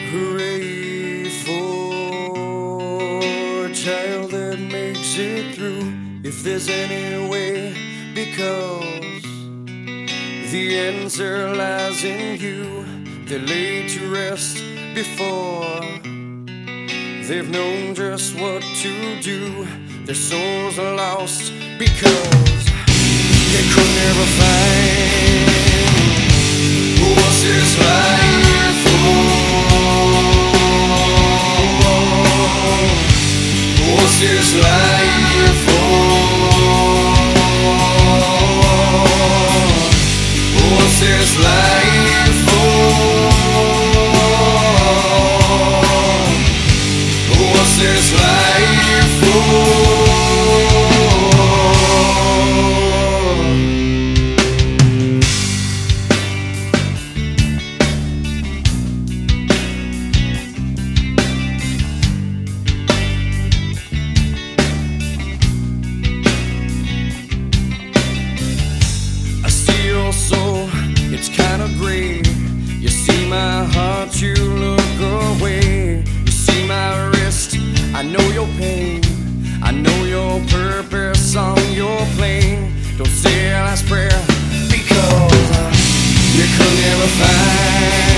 Hooray for a child that makes it through, if there's any way, because the answer lies in you. They're laid to rest before they've known just what to do. Their souls are lost because they could never find what's this life for. What's this life for? What's this life for? What's this life for? Soul, it's kinda gray. You see my heart, you look away. You see my wrist, I know your pain. I know your purpose on your plane. Don't say a last prayer, because you could never find